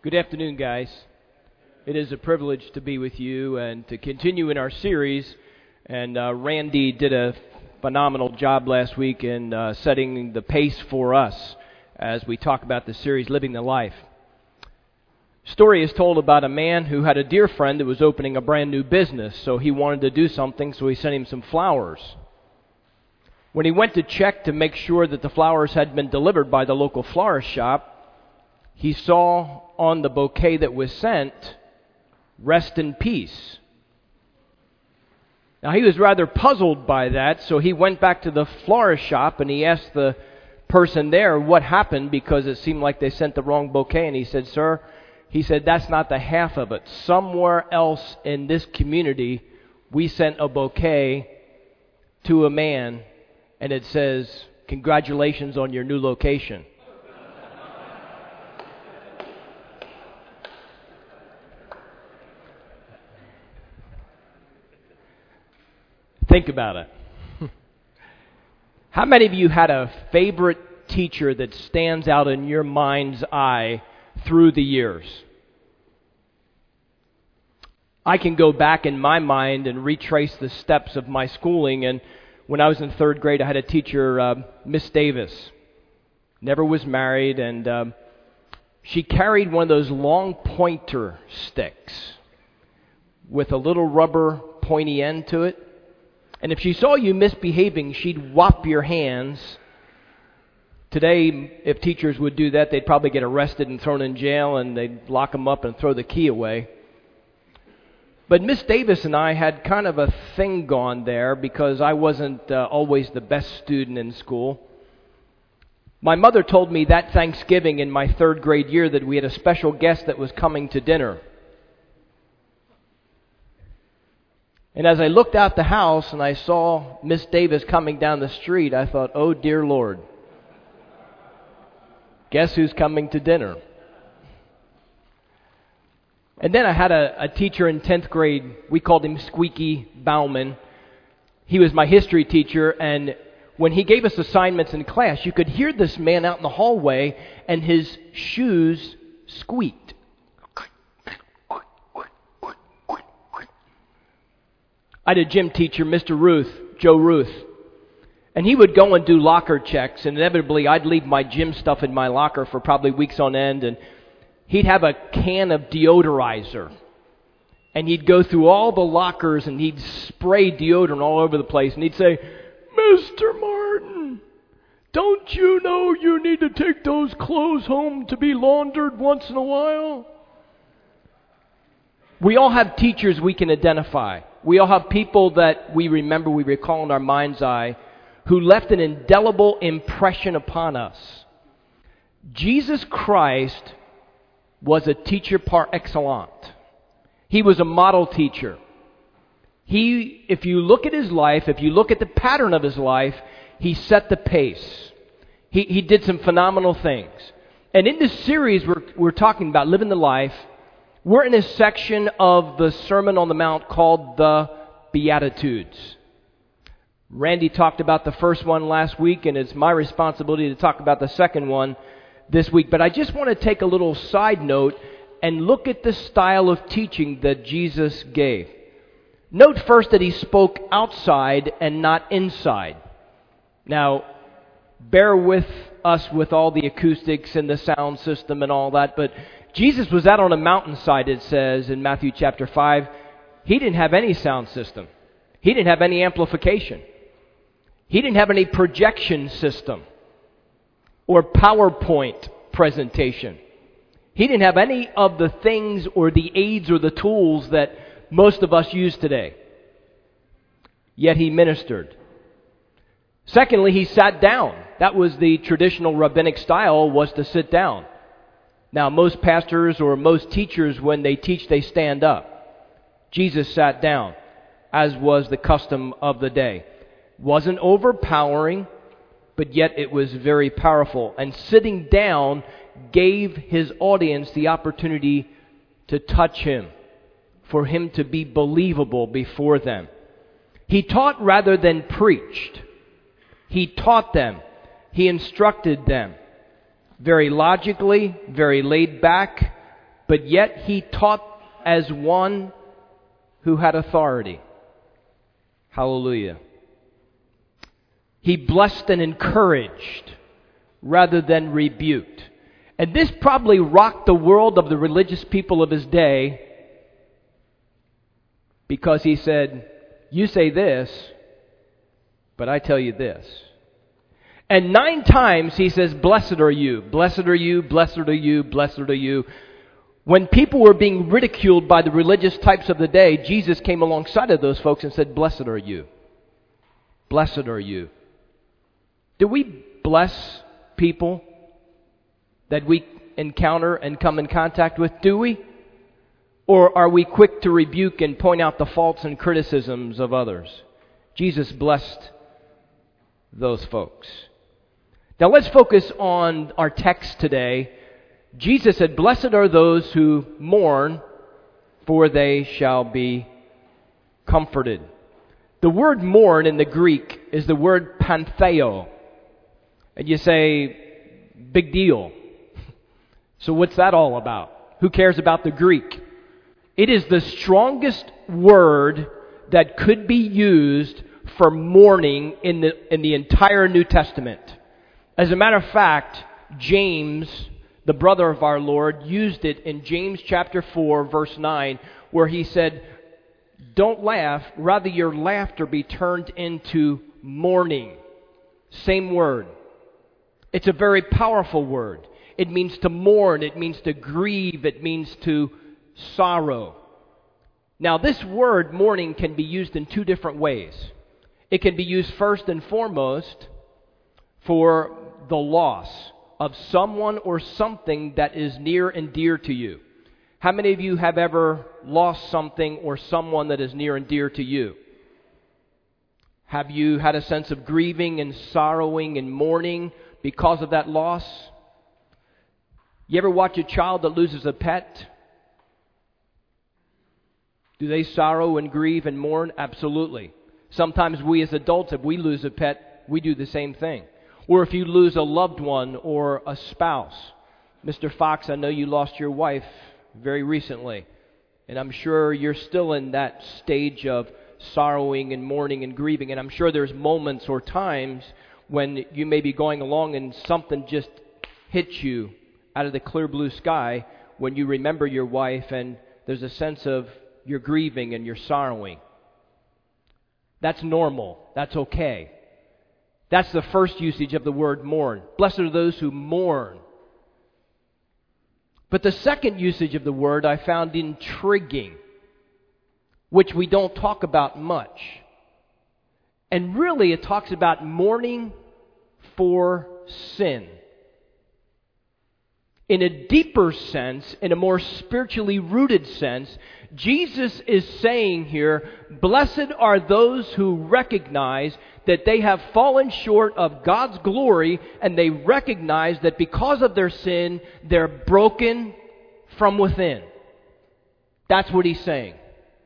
Good afternoon, guys. It is a privilege to be with you and to continue in our series. And Randy did a phenomenal job last week in setting the pace for us as we talk about the series, Living the Life. Story is told about a man who had a dear friend that was opening a brand new business, so he wanted to do something, so he sent him some flowers. When he went to check to make sure that the flowers had been delivered by the local florist shop, he saw on the bouquet that was sent, "Rest in peace." Now, he was rather puzzled by that, so he went back to the florist shop and he asked the person there what happened, because it seemed like they sent the wrong bouquet. And he said, "Sir," he said, "that's not the half of it. Somewhere else in this community, we sent a bouquet to a man, and it says, 'Congratulations on your new location.'" Think about it. How many of you had a favorite teacher that stands out in your mind's eye through the years? I can go back in my mind and retrace the steps of my schooling, and when I was in third grade, I had a teacher, Miss Davis. Never was married, and she carried one of those long pointer sticks with a little rubber pointy end to it. And if she saw you misbehaving, she'd whop your hands. Today, if teachers would do that, they'd probably get arrested and thrown in jail, and they'd lock them up and throw the key away. But Miss Davis and I had kind of a thing going there because I wasn't always the best student in school. My mother told me that Thanksgiving in my third grade year that we had a special guest that was coming to dinner. And as I looked out the house and I saw Miss Davis coming down the street, I thought, "Oh, dear Lord. Guess who's coming to dinner?" And then I had a teacher in 10th grade. We called him Squeaky Bauman. He was my history teacher, and when he gave us assignments in class, you could hear this man out in the hallway, and his shoes squeaked. I had a gym teacher, Mr. Joe Ruth, and he would go and do locker checks, and inevitably I'd leave my gym stuff in my locker for probably weeks on end, and he'd have a can of deodorizer, and he'd go through all the lockers, and he'd spray deodorant all over the place, and he'd say, "Mr. Martin, don't you know you need to take those clothes home to be laundered once in a while?" We all have teachers we can identify. We all have people that we remember, we recall in our mind's eye, who left an indelible impression upon us. Jesus Christ was a teacher par excellence. He was a model teacher. If you look at his life, if you look at the pattern of his life, he set the pace. He did some phenomenal things. And in this series, we're talking about living the life. We're in a section of the Sermon on the Mount called the Beatitudes. Randy talked about the first one last week, and it's my responsibility to talk about the second one this week. But I just want to take a little side note and look at the style of teaching that Jesus gave. Note first that he spoke outside and not inside. Now, bear with us with all the acoustics and the sound system and all that, but Jesus was out on a mountainside, it says in Matthew chapter 5. He didn't have any sound system. He didn't have any amplification. He didn't have any projection system or PowerPoint presentation. He didn't have any of the things or the aids or the tools that most of us use today. Yet he ministered. Secondly, he sat down. That was the traditional rabbinic style, was to sit down. Now, most pastors or most teachers, when they teach, they stand up. Jesus sat down, as was the custom of the day. Wasn't overpowering, but yet it was very powerful. And sitting down gave his audience the opportunity to touch him, for him to be believable before them. He taught rather than preached. He taught them. He instructed them. Very logically, very laid back, but yet he taught as one who had authority. Hallelujah. He blessed and encouraged rather than rebuked. And this probably rocked the world of the religious people of his day, because he said, you say this, but I tell you this. And 9 times he says, blessed are you, blessed are you, blessed are you, blessed are you. When people were being ridiculed by the religious types of the day, Jesus came alongside of those folks and said, blessed are you. Blessed are you. Do we bless people that we encounter and come in contact with? Do we? Or are we quick to rebuke and point out the faults and criticisms of others? Jesus blessed those folks. Now let's focus on our text today. Jesus said, blessed are those who mourn, for they shall be comforted. The word mourn in the Greek is the word pantheo. And you say, big deal. So what's that all about? Who cares about the Greek? It is the strongest word that could be used for mourning in the entire New Testament. As a matter of fact, James, the brother of our Lord, used it in James chapter 4, verse 9, where he said, don't laugh, rather your laughter be turned into mourning. Same word. It's a very powerful word. It means to mourn, it means to grieve, it means to sorrow. Now, this word mourning can be used in 2 different ways. It can be used first and foremost for the loss of someone or something that is near and dear to you. How many of you have ever lost something or someone that is near and dear to you? Have you had a sense of grieving and sorrowing and mourning because of that loss? You ever watch a child that loses a pet? Do they sorrow and grieve and mourn? Absolutely. Sometimes we as adults, if we lose a pet, we do the same thing. Or if you lose a loved one or a spouse. Mr. Fox, I know you lost your wife very recently. And I'm sure you're still in that stage of sorrowing and mourning and grieving. And I'm sure there's moments or times when you may be going along and something just hits you out of the clear blue sky when you remember your wife, and there's a sense of you're grieving and you're sorrowing. That's normal. That's okay. That's the first usage of the word mourn. Blessed are those who mourn. But the second usage of the word I found intriguing, which we don't talk about much. And really it talks about mourning for sin. In a deeper sense, in a more spiritually rooted sense, Jesus is saying here, blessed are those who recognize that they have fallen short of God's glory, and they recognize that because of their sin, they're broken from within. That's what he's saying.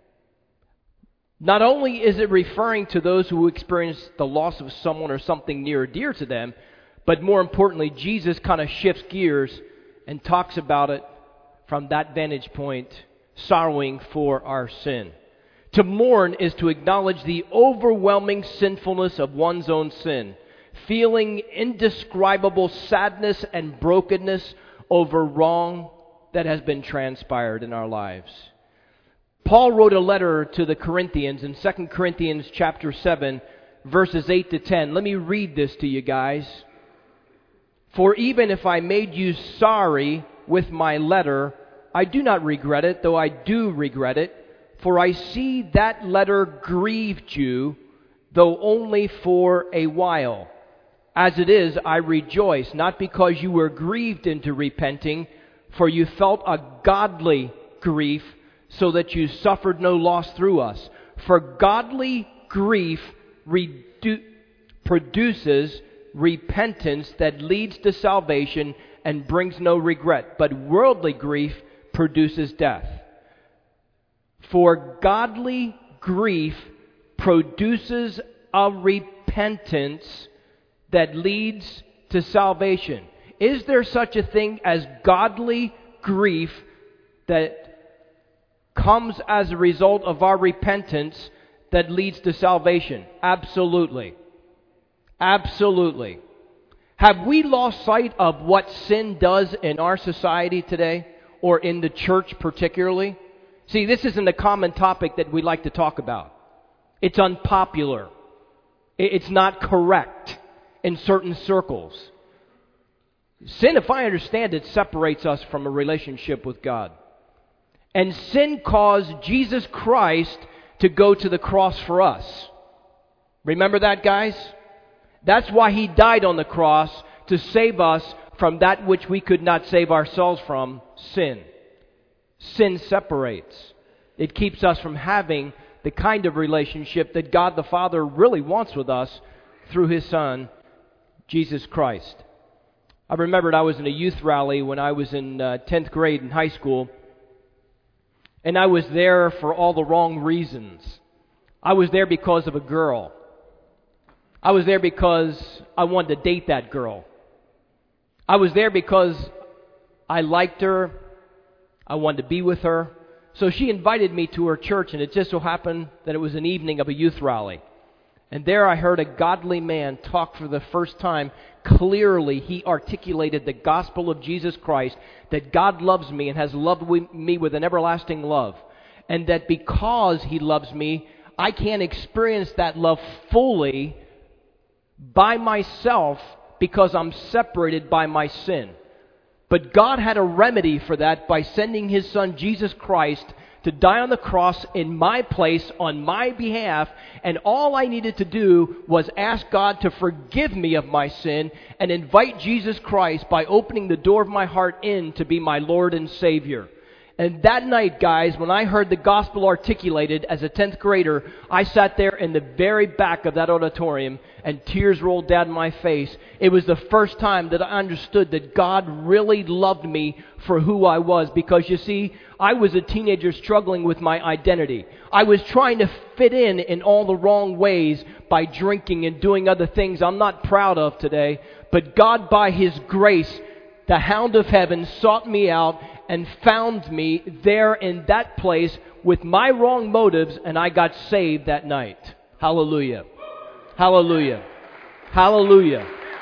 Not only is it referring to those who experience the loss of someone or something near or dear to them, but more importantly, Jesus kind of shifts gears and talks about it from that vantage point, sorrowing for our sin. To mourn is to acknowledge the overwhelming sinfulness of one's own sin, feeling indescribable sadness and brokenness over wrong that has been transpired in our lives. Paul wrote a letter to the Corinthians in 2 Corinthians chapter 7, verses 8 to 10. Let me read this to you guys. For even if I made you sorry with my letter, I do not regret it, though I do regret it. For I see that letter grieved you, though only for a while. As it is, I rejoice, not because you were grieved into repenting, for you felt a godly grief, so that you suffered no loss through us. For godly grief produces repentance that leads to salvation and brings no regret. But worldly grief produces death. For godly grief produces a repentance that leads to salvation. Is there such a thing as godly grief that comes as a result of our repentance that leads to salvation? Absolutely. Absolutely. Have we lost sight of what sin does in our society today, or in the church particularly? See, this isn't a common topic that we like to talk about. It's unpopular. It's not correct in certain circles. Sin, if I understand it, separates us from a relationship with God. And sin caused Jesus Christ to go to the cross for us. Remember that, guys? That's why He died on the cross, to save us from that which we could not save ourselves from, sin. Sin separates. It keeps us from having the kind of relationship that God the Father really wants with us through His Son, Jesus Christ. I remembered I was in a youth rally when I was in 10th grade in high school, and I was there for all the wrong reasons. I was there because of a girl. I was there because I wanted to date that girl. I was there because I liked her. I wanted to be with her. So she invited me to her church, and it just so happened that it was an evening of a youth rally. And there I heard a godly man talk for the first time. Clearly, he articulated the gospel of Jesus Christ, that God loves me and has loved me with an everlasting love. And that because He loves me, I can't experience that love fully by myself because I'm separated by my sin. But God had a remedy for that by sending His Son, Jesus Christ, to die on the cross in my place, on my behalf, and all I needed to do was ask God to forgive me of my sin and invite Jesus Christ by opening the door of my heart in to be my Lord and Savior. And that night, guys, when I heard the gospel articulated as a 10th grader, I sat there in the very back of that auditorium and tears rolled down my face. It was the first time that I understood that God really loved me for who I was. Because you see, I was a teenager struggling with my identity. I was trying to fit in all the wrong ways by drinking and doing other things I'm not proud of today. But God, by His grace, the hound of heaven, sought me out and found me there in that place with my wrong motives, and I got saved that night. Hallelujah. Hallelujah. Hallelujah.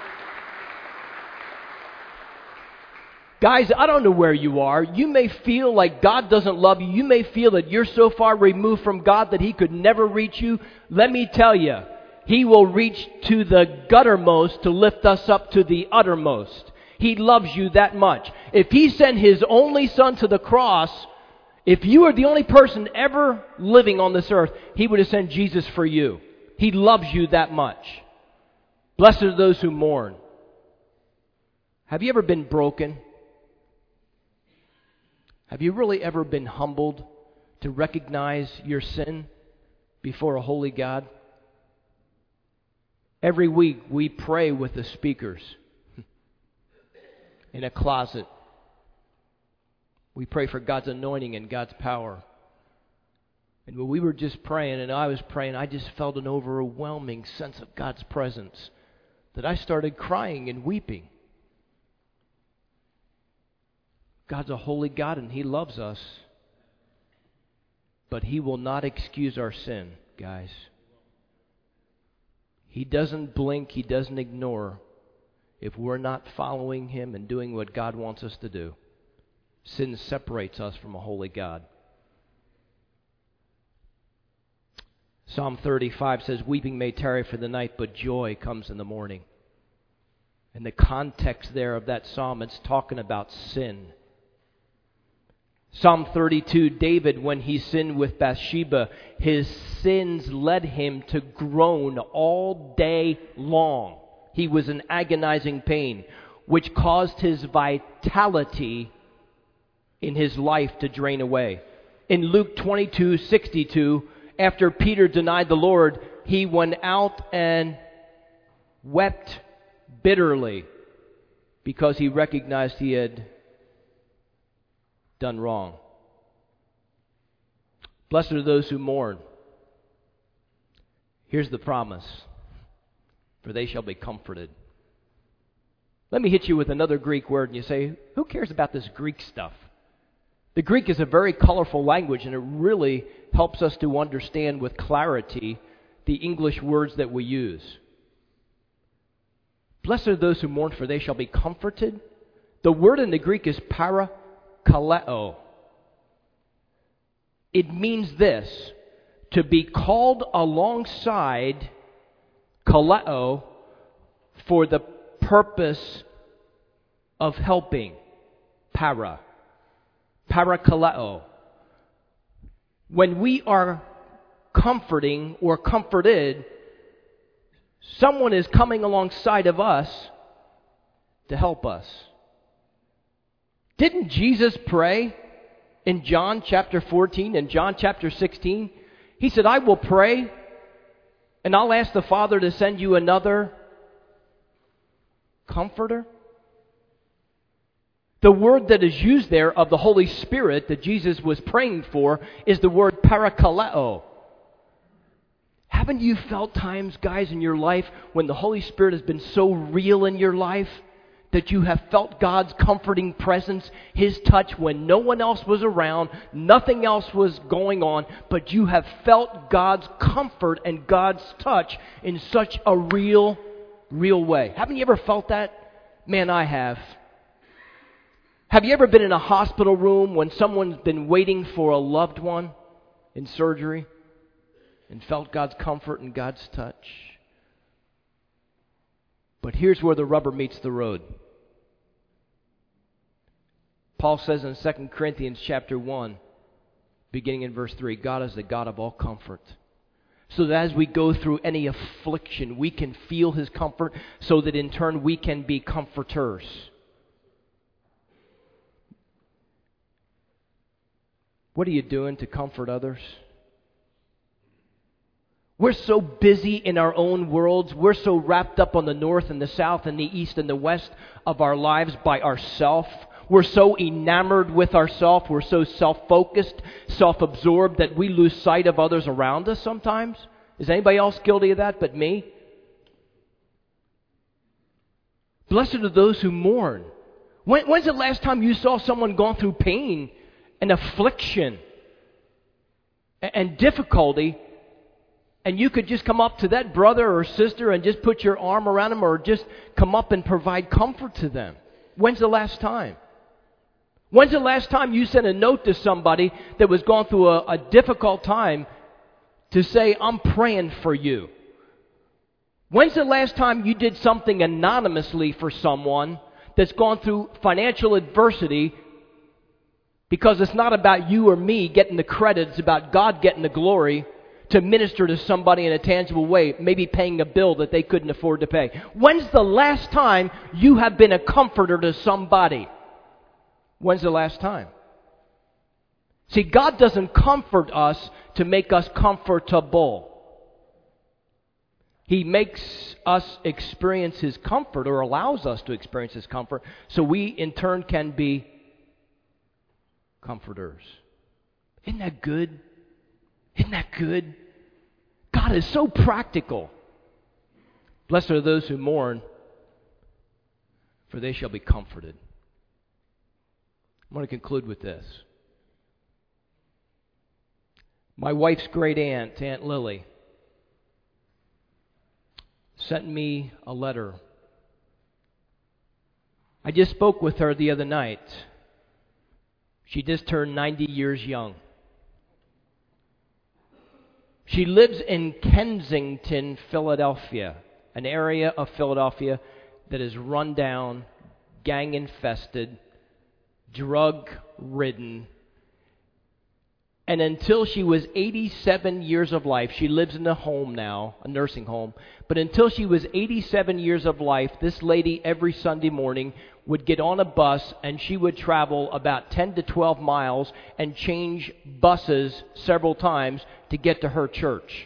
Guys, I don't know where you are. You may feel like God doesn't love you. You may feel that you're so far removed from God that He could never reach you. Let me tell you, He will reach to the guttermost to lift us up to the uttermost. He loves you that much. If He sent His only Son to the cross, if you were the only person ever living on this earth, He would have sent Jesus for you. He loves you that much. Blessed are those who mourn. Have you ever been broken? Have you really ever been humbled to recognize your sin before a holy God? Every week we pray with the speakers in a closet. We pray for God's anointing and God's power. And when we were just praying, and I was praying, I just felt an overwhelming sense of God's presence that I started crying and weeping. God's a holy God and He loves us. But He will not excuse our sin, guys. He doesn't blink, He doesn't ignore if we're not following Him and doing what God wants us to do. Sin separates us from a holy God. Psalm 35 says, "Weeping may tarry for the night, but joy comes in the morning." In the context there of that psalm, it's talking about sin. Psalm 32, David, when he sinned with Bathsheba, his sins led him to groan all day long. He was in agonizing pain, which caused his vitality in his life to drain away. In Luke 22:62, after Peter denied the Lord, he went out and wept bitterly because he recognized he had done wrong. Blessed are those who mourn. Here's the promise: for they shall be comforted. Let me hit you with another Greek word, and you say, who cares about this Greek stuff? The Greek is a very colorful language, and it really helps us to understand with clarity the English words that we use. Blessed are those who mourn, for they shall be comforted. The word in the Greek is parakaleo. It means this: to be called alongside, kaleo, for the purpose of helping. Parakaleo. When we are comforting or comforted, someone is coming alongside of us to help us. Didn't Jesus pray in John chapter 14 and John chapter 16? He said, I will pray and I'll ask the Father to send you another comforter. The word that is used there of the Holy Spirit that Jesus was praying for is the word parakaleo. Haven't you felt times, guys, in your life when the Holy Spirit has been so real in your life that you have felt God's comforting presence, His touch when no one else was around, nothing else was going on, but you have felt God's comfort and God's touch in such a real way? Haven't you ever felt that? Man, I have. Have you ever been in a hospital room when someone's been waiting for a loved one in surgery and felt God's comfort and God's touch? But here's where the rubber meets the road. Paul says in 2 Corinthians chapter 1, beginning in verse 3, God is the God of all comfort. So that as we go through any affliction, we can feel His comfort, so that in turn we can be comforters. What are you doing to comfort others? We're so busy in our own worlds. We're so wrapped up on the north and the south and the east and the west of our lives by ourself. We're so enamored with ourself. We're so self-focused, self-absorbed that we lose sight of others around us sometimes. Is anybody else guilty of that but me? Blessed are those who mourn. When's the last time you saw someone going through pain and affliction and difficulty, and you could just come up to that brother or sister and just put your arm around them, or just come up and provide comfort to them? When's the last time? When's the last time you sent a note to somebody that was going through a difficult time to say, I'm praying for you? When's the last time you did something anonymously for someone that's gone through financial adversity? Because it's not about you or me getting the credit, it's about God getting the glory, to minister to somebody in a tangible way, maybe paying a bill that they couldn't afford to pay. When's the last time you have been a comforter to somebody? When's the last time? See, God doesn't comfort us to make us comfortable. He makes us experience His comfort, or allows us to experience His comfort, so we in turn can be comforters. Isn't that good? Isn't that good? God is so practical. Blessed are those who mourn, for they shall be comforted. I want to conclude with this. My wife's great aunt, Aunt Lily, sent me a letter. I just spoke with her the other night. She just turned 90 years young. She lives in Kensington, Philadelphia, an area of Philadelphia that is run down, gang-infested, drug-ridden. And until she was 87 years of life, she lives in a home now, a nursing home, but until she was 87 years of life, this lady every Sunday morning would get on a bus and she would travel about 10 to 12 miles and change buses several times to get to her church.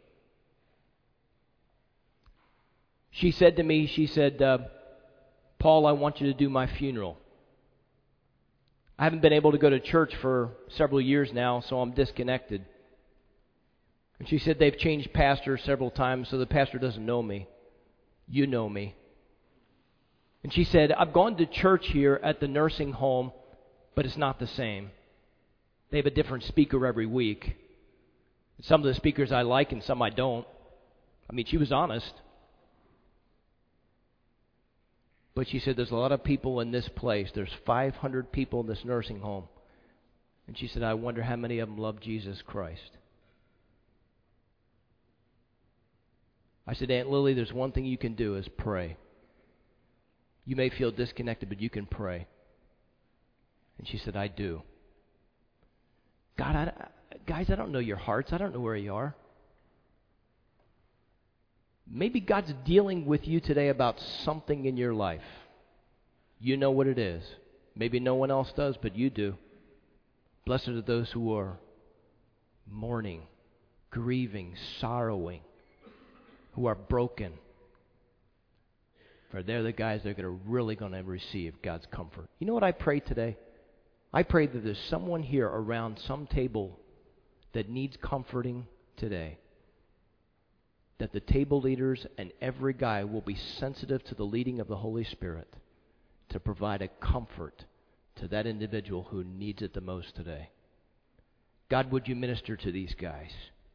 She said to me, Paul, I want you to do my funeral. I haven't been able to go to church for several years now, so I'm disconnected. And she said they've changed pastors several times, so the pastor doesn't know me. You know me. And she said, I've gone to church here at the nursing home, but it's not the same. They have a different speaker every week. Some of the speakers I like and some I don't. I mean, she was honest. But she said, there's a lot of people in this place. There's 500 people in this nursing home. And she said, I wonder how many of them love Jesus Christ. I said, Aunt Lily, there's one thing you can do is pray. You may feel disconnected, but you can pray. And she said, I do. God, guys, I don't know your hearts. I don't know where you are. Maybe God's dealing with you today about something in your life. You know what it is. Maybe no one else does, but you do. Blessed are those who are mourning, grieving, sorrowing, who are broken. For they're the guys that are really going to receive God's comfort. You know what I pray today? I pray that there's someone here around some table that needs comforting today. That the table leaders and every guy will be sensitive to the leading of the Holy Spirit to provide a comfort to that individual who needs it the most today. God, would you minister to these guys?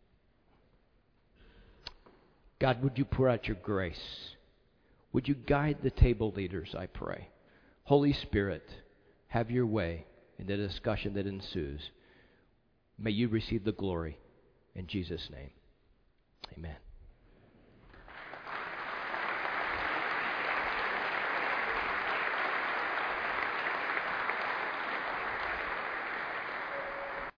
God, would you pour out your grace? Would you guide the table leaders, I pray? Holy Spirit, have your way in the discussion that ensues. May you receive the glory. In Jesus' name, amen.